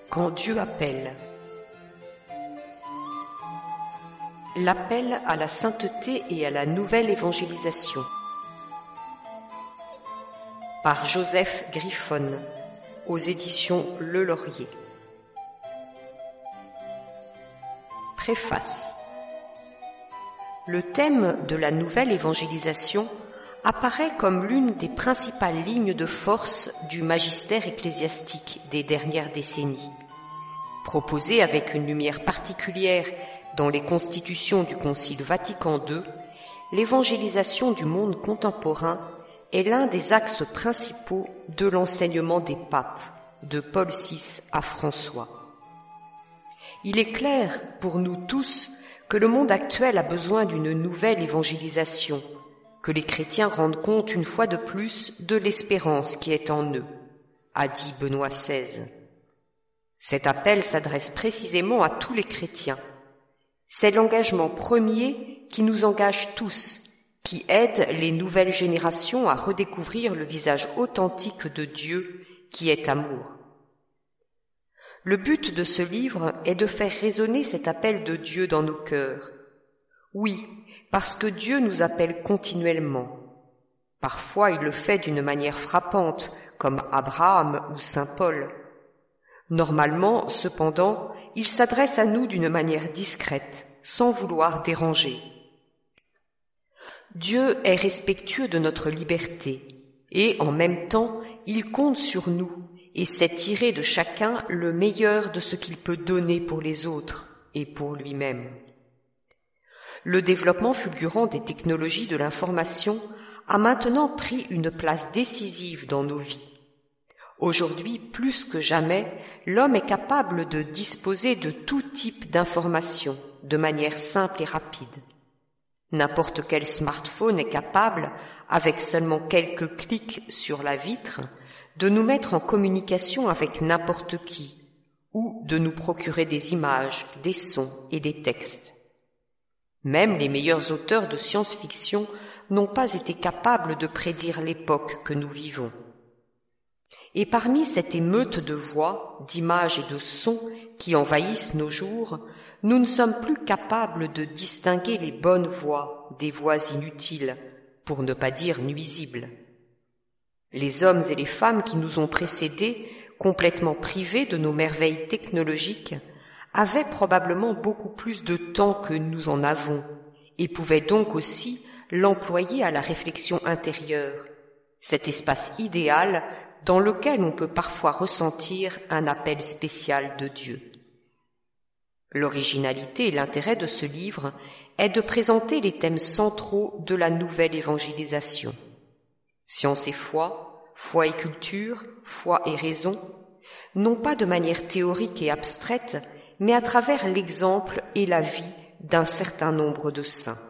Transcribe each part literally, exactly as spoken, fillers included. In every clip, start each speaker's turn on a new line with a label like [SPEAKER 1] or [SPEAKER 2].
[SPEAKER 1] Quand Dieu appelle. L'appel à la sainteté et à la nouvelle évangélisation. Par Joseph Griffon, aux éditions Le Laurier. Préface. Le thème de la nouvelle évangélisation apparaît comme l'une des principales lignes de force du magistère ecclésiastique des dernières décennies. Proposé avec une lumière particulière dans les constitutions du Concile Vatican deux, l'évangélisation du monde contemporain est l'un des axes principaux de l'enseignement des papes, de Paul six à François. Il est clair pour nous tous que le monde actuel a besoin d'une nouvelle évangélisation, que les chrétiens rendent compte une fois de plus de l'espérance qui est en eux, a dit Benoît seize. Cet appel s'adresse précisément à tous les chrétiens. C'est l'engagement premier qui nous engage tous, qui aide les nouvelles générations à redécouvrir le visage authentique de Dieu qui est amour. Le but de ce livre est de faire résonner cet appel de Dieu dans nos cœurs. Oui, parce que Dieu nous appelle continuellement. Parfois, il le fait d'une manière frappante, comme Abraham ou saint Paul. Normalement, cependant, il s'adresse à nous d'une manière discrète, sans vouloir déranger. Dieu est respectueux de notre liberté, et en même temps, il compte sur nous et sait tirer de chacun le meilleur de ce qu'il peut donner pour les autres et pour lui-même. Le développement fulgurant des technologies de l'information a maintenant pris une place décisive dans nos vies. Aujourd'hui, plus que jamais, l'homme est capable de disposer de tout type d'informations de manière simple et rapide. N'importe quel smartphone est capable, avec seulement quelques clics sur la vitre, de nous mettre en communication avec n'importe qui, ou de nous procurer des images, des sons et des textes. Même les meilleurs auteurs de science-fiction n'ont pas été capables de prédire l'époque que nous vivons. Et parmi cette émeute de voix, d'images et de sons qui envahissent nos jours, nous ne sommes plus capables de distinguer les bonnes voix des voix inutiles, pour ne pas dire nuisibles. Les hommes et les femmes qui nous ont précédés, complètement privés de nos merveilles technologiques, avaient probablement beaucoup plus de temps que nous en avons et pouvaient donc aussi l'employer à la réflexion intérieure, cet espace idéal dans lequel on peut parfois ressentir un appel spécial de Dieu. L'originalité et l'intérêt de ce livre est de présenter les thèmes centraux de la nouvelle évangélisation. Science et foi, foi et culture, foi et raison, non pas de manière théorique et abstraite, mais à travers l'exemple et la vie d'un certain nombre de saints.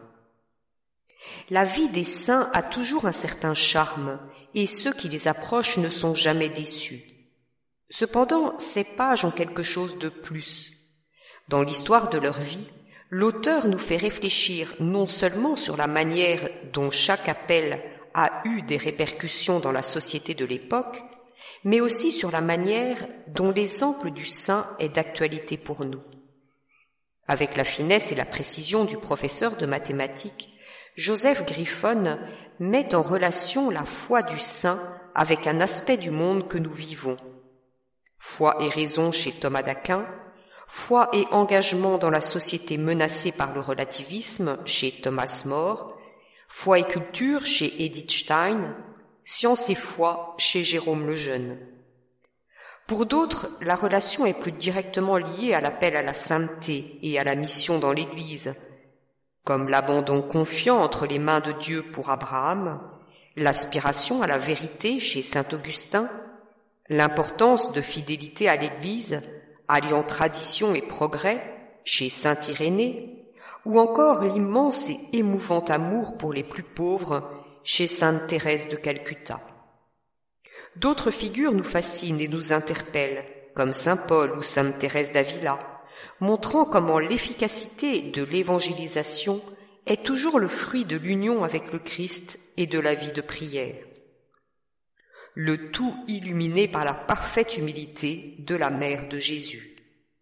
[SPEAKER 1] La vie des saints a toujours un certain charme, et ceux qui les approchent ne sont jamais déçus. Cependant, ces pages ont quelque chose de plus. Dans l'histoire de leur vie, l'auteur nous fait réfléchir non seulement sur la manière dont chaque appel a eu des répercussions dans la société de l'époque, mais aussi sur la manière dont l'exemple du saint est d'actualité pour nous. Avec la finesse et la précision du professeur de mathématiques, Joseph Griffon met en relation la foi du saint avec un aspect du monde que nous vivons. Foi et raison chez Thomas d'Aquin, foi et engagement dans la société menacée par le relativisme chez Thomas More, foi et culture chez Edith Stein, science et foi chez Jérôme le Jeune. Pour d'autres, la relation est plus directement liée à l'appel à la sainteté et à la mission dans l'Église, comme l'abandon confiant entre les mains de Dieu pour Abraham, l'aspiration à la vérité chez saint Augustin, l'importance de fidélité à l'Église, alliant tradition et progrès chez saint Irénée, ou encore l'immense et émouvant amour pour les plus pauvres chez sainte Thérèse de Calcutta. D'autres figures nous fascinent et nous interpellent, comme saint Paul ou sainte Thérèse d'Avila, montrant comment l'efficacité de l'évangélisation est toujours le fruit de l'union avec le Christ et de la vie de prière. le tout illuminé par la parfaite humilité de la mère de Jésus.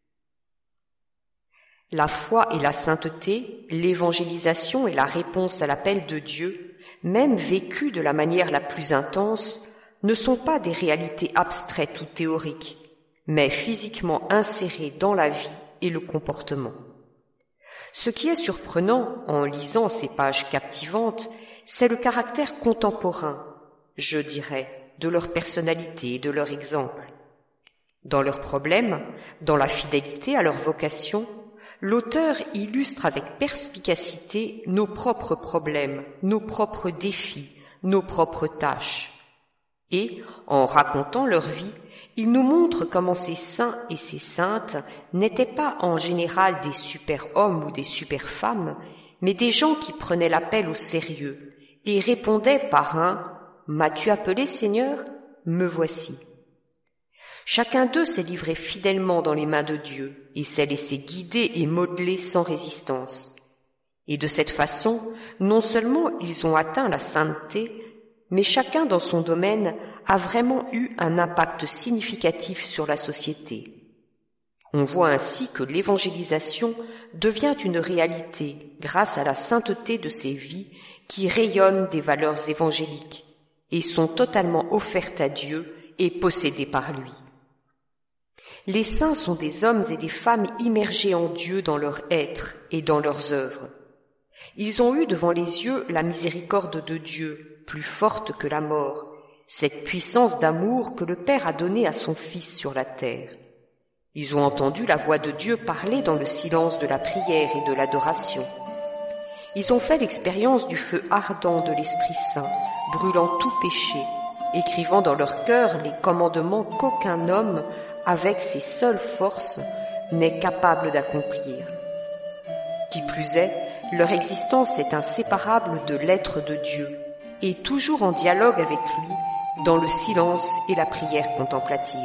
[SPEAKER 1] La foi et la sainteté, l'évangélisation et la réponse à l'appel de Dieu, même vécues de la manière la plus intense, ne sont pas des réalités abstraites ou théoriques, mais physiquement insérées dans la vie et le comportement. Ce qui est surprenant en lisant ces pages captivantes, c'est le caractère contemporain, je dirais, de leur personnalité et de leur exemple. Dans leurs problèmes, dans la fidélité à leur vocation, l'auteur illustre avec perspicacité nos propres problèmes, nos propres défis, nos propres tâches. Et, en racontant leur vie, il nous montre comment ces saints et ces saintes n'étaient pas en général des super-hommes ou des super-femmes, mais des gens qui prenaient l'appel au sérieux et répondaient par un « M'as-tu appelé, Seigneur ? Me voici ». Chacun d'eux s'est livré fidèlement dans les mains de Dieu et s'est laissé guider et modeler sans résistance. Et de cette façon, non seulement ils ont atteint la sainteté, mais chacun dans son domaine a vraiment eu un impact significatif sur la société. On voit ainsi que l'évangélisation devient une réalité grâce à la sainteté de ces vies qui rayonnent des valeurs évangéliques et sont totalement offertes à Dieu et possédées par lui. Les saints sont des hommes et des femmes immergés en Dieu dans leur être et dans leurs œuvres. Ils ont eu devant les yeux la miséricorde de Dieu, plus forte que la mort, cette puissance d'amour que le Père a donnée à son Fils sur la terre. Ils ont entendu la voix de Dieu parler dans le silence de la prière et de l'adoration. Ils ont fait l'expérience du feu ardent de l'Esprit Saint, brûlant tout péché, écrivant dans leur cœur les commandements qu'aucun homme, avec ses seules forces, n'est capable d'accomplir. Qui plus est, leur existence est inséparable de l'être de Dieu, et toujours en dialogue avec lui, dans le silence et la prière contemplative.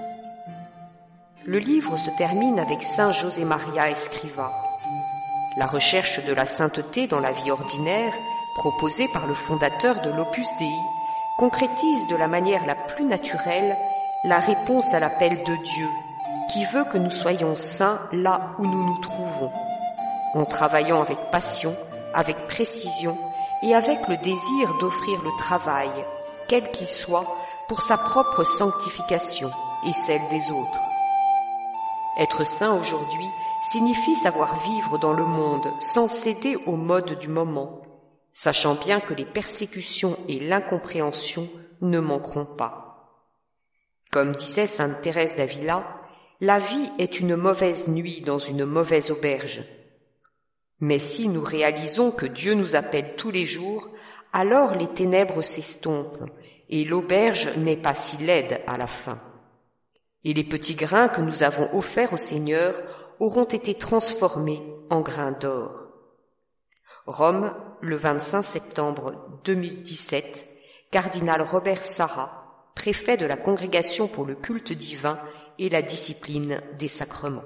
[SPEAKER 1] Le livre se termine avec Saint José Maria Escrivá. La recherche de la sainteté dans la vie ordinaire, proposée par le fondateur de l'Opus Dei, concrétise de la manière la plus naturelle la réponse à l'appel de Dieu, qui veut que nous soyons saints là où nous nous trouvons, en travaillant avec passion, avec précision et avec le désir d'offrir le travail, quel qu'il soit, pour sa propre sanctification et celle des autres. Être saint aujourd'hui signifie savoir vivre dans le monde sans céder aux modes du moment, sachant bien que les persécutions et l'incompréhension ne manqueront pas. Comme disait sainte Thérèse d'Avila, la vie est une mauvaise nuit dans une mauvaise auberge. Mais si nous réalisons que Dieu nous appelle tous les jours, alors les ténèbres s'estompent et l'auberge n'est pas si laide à la fin. Et les petits grains que nous avons offerts au Seigneur auront été transformés en grains d'or. Rome, le vingt-cinq septembre deux mille dix-sept, cardinal Robert Sarra, préfet de la Congrégation pour le culte divin et la discipline des sacrements.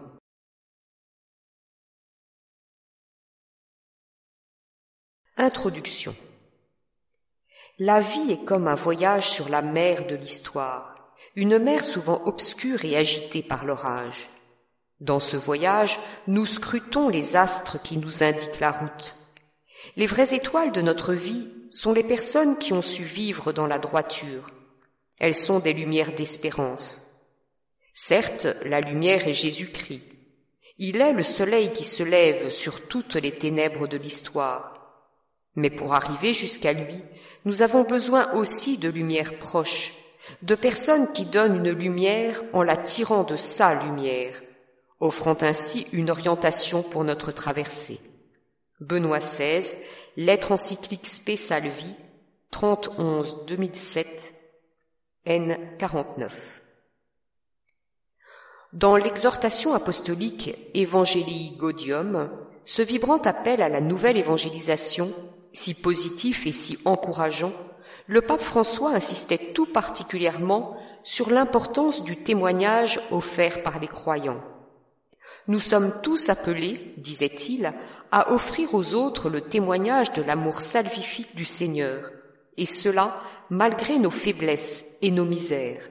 [SPEAKER 1] Introduction. La vie est comme un voyage sur la mer de l'histoire, une mer souvent obscure et agitée par l'orage. Dans ce voyage, nous scrutons les astres qui nous indiquent la route. Les vraies étoiles de notre vie sont les personnes qui ont su vivre dans la droiture. Elles sont des lumières d'espérance. Certes, la lumière est Jésus-Christ. Il est le soleil qui se lève sur toutes les ténèbres de l'histoire. Mais pour arriver jusqu'à lui, nous avons besoin aussi de lumières proches, de personnes qui donnent une lumière en la tirant de sa lumière, offrant ainsi une orientation pour notre traversée. Benoît seize, lettre encyclique Spe Salvi, trente onze deux mille sept, N quarante-neuf. Dans l'exhortation apostolique Evangelii Gaudium, ce vibrant appel à la nouvelle évangélisation, si positif et si encourageant, le pape François insistait tout particulièrement sur l'importance du témoignage offert par les croyants. Nous sommes tous appelés, disait-il, à offrir aux autres le témoignage de l'amour salvifique du Seigneur, et cela malgré nos faiblesses et nos misères.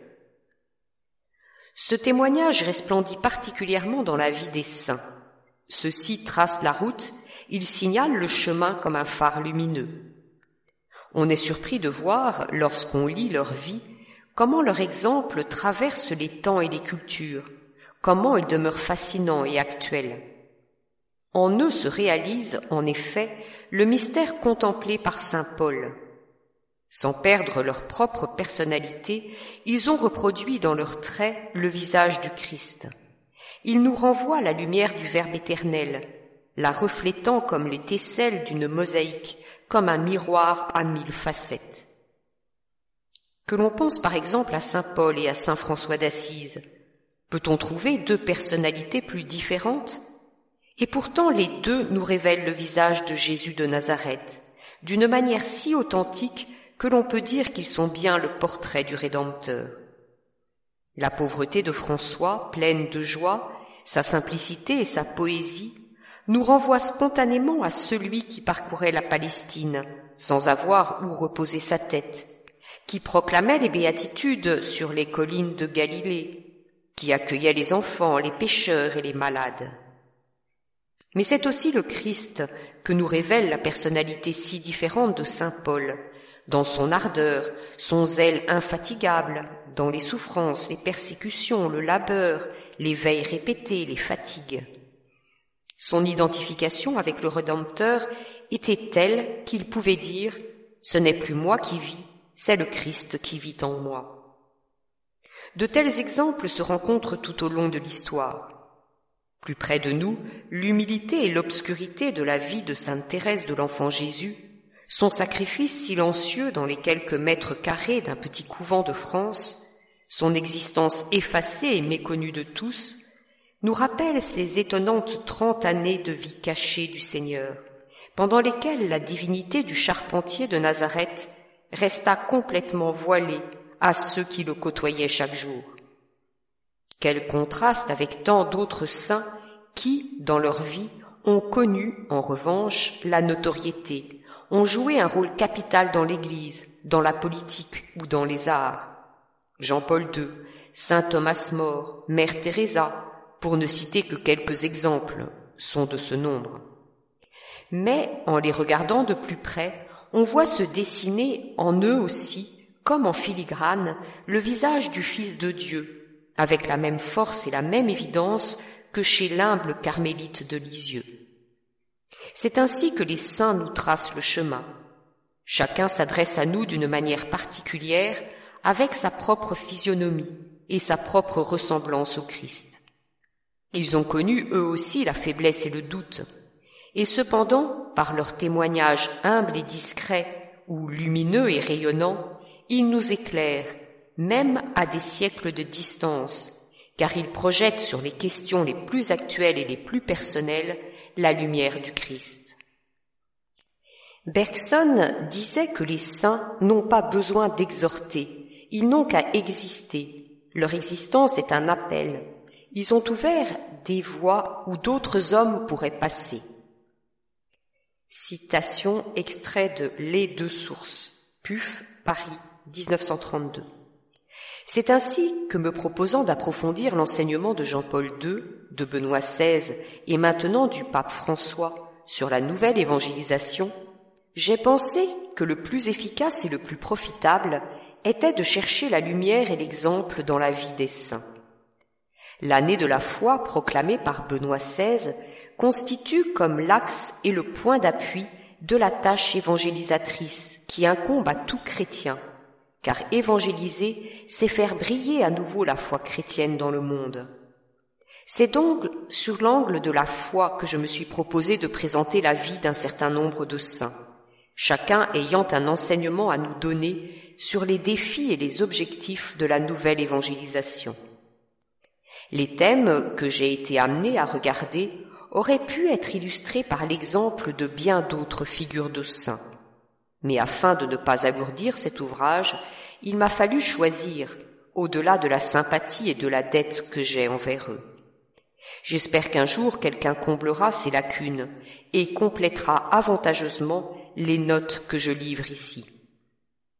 [SPEAKER 1] Ce témoignage resplendit particulièrement dans la vie des saints. Ceux-ci tracent la route, ils signalent le chemin comme un phare lumineux. On est surpris de voir, lorsqu'on lit leur vie, comment leur exemple traverse les temps et les cultures, comment il demeure fascinant et actuel. En eux se réalise, en effet, le mystère contemplé par saint Paul. Sans perdre leur propre personnalité, ils ont reproduit dans leurs traits le visage du Christ. Ils nous renvoient la lumière du Verbe éternel, la reflétant comme les tesselles d'une mosaïque, comme un miroir à mille facettes. Que l'on pense par exemple à saint Paul et à saint François d'Assise, peut-on trouver deux personnalités plus différentes? Et pourtant les deux nous révèlent le visage de Jésus de Nazareth, d'une manière si authentique que l'on peut dire qu'ils sont bien le portrait du Rédempteur. La pauvreté de François, pleine de joie, sa simplicité et sa poésie, nous renvoient spontanément à celui qui parcourait la Palestine, sans avoir où reposer sa tête, qui proclamait les béatitudes sur les collines de Galilée, qui accueillait les enfants, les pécheurs et les malades. Mais c'est aussi le Christ que nous révèle la personnalité si différente de saint Paul, dans son ardeur, son zèle infatigable, dans les souffrances, les persécutions, le labeur, les veilles répétées, les fatigues. Son identification avec le Rédempteur était telle qu'il pouvait dire « Ce n'est plus moi qui vis, c'est le Christ qui vit en moi ». De tels exemples se rencontrent tout au long de l'histoire. Plus près de nous, l'humilité et l'obscurité de la vie de sainte Thérèse de l'Enfant Jésus, son sacrifice silencieux dans les quelques mètres carrés d'un petit couvent de France, son existence effacée et méconnue de tous, nous rappellent ces étonnantes trente années de vie cachée du Seigneur, pendant lesquelles la divinité du charpentier de Nazareth resta complètement voilée à ceux qui le côtoyaient chaque jour. Quel contraste avec tant d'autres saints qui, dans leur vie, ont connu, en revanche, la notoriété, ont joué un rôle capital dans l'Église, dans la politique ou dans les arts. Jean-Paul deux, saint Thomas More, mère Teresa, pour ne citer que quelques exemples, sont de ce nombre. Mais, en les regardant de plus près, on voit se dessiner en eux aussi, comme en filigrane, le visage du Fils de Dieu, avec la même force et la même évidence que chez l'humble carmélite de Lisieux. C'est ainsi que les saints nous tracent le chemin. Chacun s'adresse à nous d'une manière particulière, avec sa propre physionomie et sa propre ressemblance au Christ. Ils ont connu eux aussi la faiblesse et le doute, et cependant, par leur témoignage humble et discret, ou lumineux et rayonnant, ils nous éclairent, même à des siècles de distance, car ils projettent sur les questions les plus actuelles et les plus personnelles la lumière du Christ. Bergson disait que les saints n'ont pas besoin d'exhorter, ils n'ont qu'à exister. Leur existence est un appel. Ils ont ouvert des voies où d'autres hommes pourraient passer. Citation extrait de Les Deux Sources, P U F, Paris, dix-neuf cent trente-deux. C'est ainsi que, me proposant d'approfondir l'enseignement de Jean-Paul deux, de Benoît seize et maintenant du pape François sur la nouvelle évangélisation, j'ai pensé que le plus efficace et le plus profitable était de chercher la lumière et l'exemple dans la vie des saints. L'année de la foi proclamée par Benoît seize constitue comme l'axe et le point d'appui de la tâche évangélisatrice qui incombe à tout chrétien, car évangéliser, c'est faire briller à nouveau la foi chrétienne dans le monde. C'est donc sur l'angle de la foi que je me suis proposé de présenter la vie d'un certain nombre de saints, chacun ayant un enseignement à nous donner sur les défis et les objectifs de la nouvelle évangélisation. Les thèmes que j'ai été amené à regarder auraient pu être illustrés par l'exemple de bien d'autres figures de saints. Mais afin de ne pas alourdir cet ouvrage, il m'a fallu choisir, au-delà de la sympathie et de la dette que j'ai envers eux. J'espère qu'un jour quelqu'un comblera ces lacunes et complétera avantageusement les notes que je livre ici.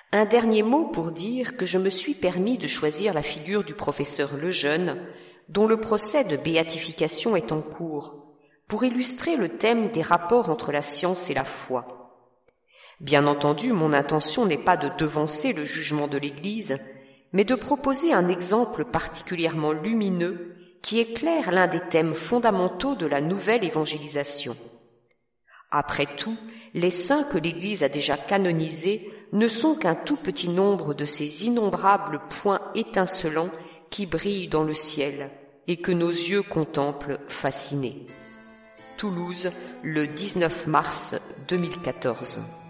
[SPEAKER 1] Un dernier mot pour dire que je me suis permis de choisir la figure du professeur Lejeune, dont le procès de béatification est en cours, pour illustrer le thème des rapports entre la science et la foi. Bien entendu, mon intention n'est pas de devancer le jugement de l'Église, mais de proposer un exemple particulièrement lumineux qui éclaire l'un des thèmes fondamentaux de la nouvelle évangélisation. Après tout, les saints que l'Église a déjà canonisés ne sont qu'un tout petit nombre de ces innombrables points étincelants qui brillent dans le ciel et que nos yeux contemplent fascinés. Toulouse, le dix-neuf mars deux mille quatorze.